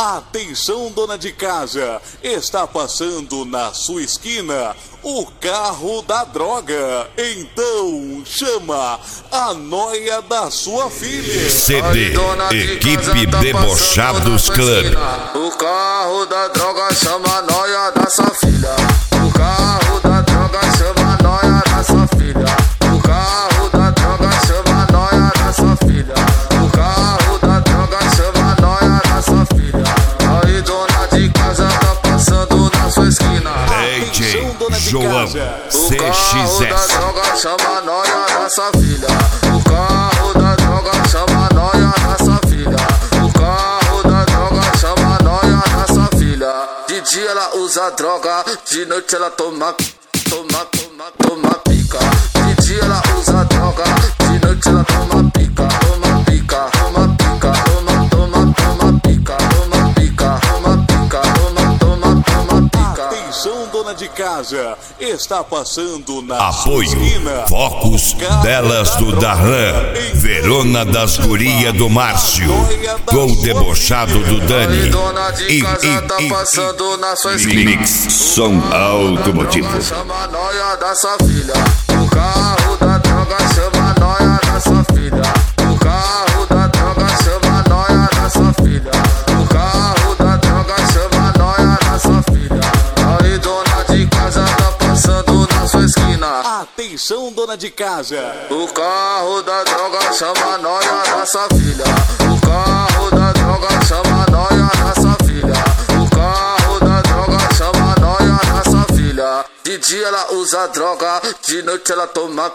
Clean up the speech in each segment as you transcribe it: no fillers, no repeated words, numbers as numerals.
Atenção, dona de casa, está passando na sua esquina o carro da droga. Então chama a nóia da sua filha. CD Equipe Debochados Club. O carro da droga chama a nóia da sua filha. O carro da droga chama a nóia da sua filha. O carro da droga chama a nóia da sua filha. O carro da droga chama a nóia da sua filha. Aí dona de casa tá passando na sua esquina. DJ João O carro da CXS. droga chama a nóia da sua filha. O carro da droga chama a nóia da sua filha. O carro da droga chama a nóia da sua filha. De dia ela usa droga, de noite ela toma pica. De dia ela usa droga, de noite ela toma pica. Toma pica, toma pica, toma pica, toma pica, toma pica, toma pica. Atenção, dona de casa, está passando na Apoio sua esquina Focos o carro Delas da do droga. Darlan, Então Verona das Guria do Márcio, nóia da com o sua debochado filha. do Dani. Aí dona de casa tá passando na sua esquina. Mix Som Automotivo. Chama a nóia da sua filha. O carro da droga chama a nóia da sua filha. O carro da droga chama a nóia da sua filha. O carro da droga chama a nóia da sua filha. Aí dona de casa tá passando na sua esquina. Atenção, dona de casa, O carro da droga chama a nóia da sua filha. O carro da droga chama a nóia da sua filha. O carro da droga chama a nóia da sua filha. De dia ela usa droga, de noite ela toma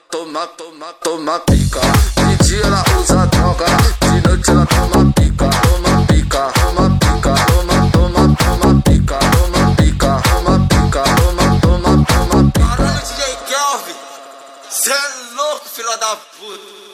pica. De dia ela usa droga, de noite ela toma pica. Toma pica, toma pica, toma pica, toma pica, toma pica, toma pica. Caramba, DJ Kelvin, cê é louco, filho da puta.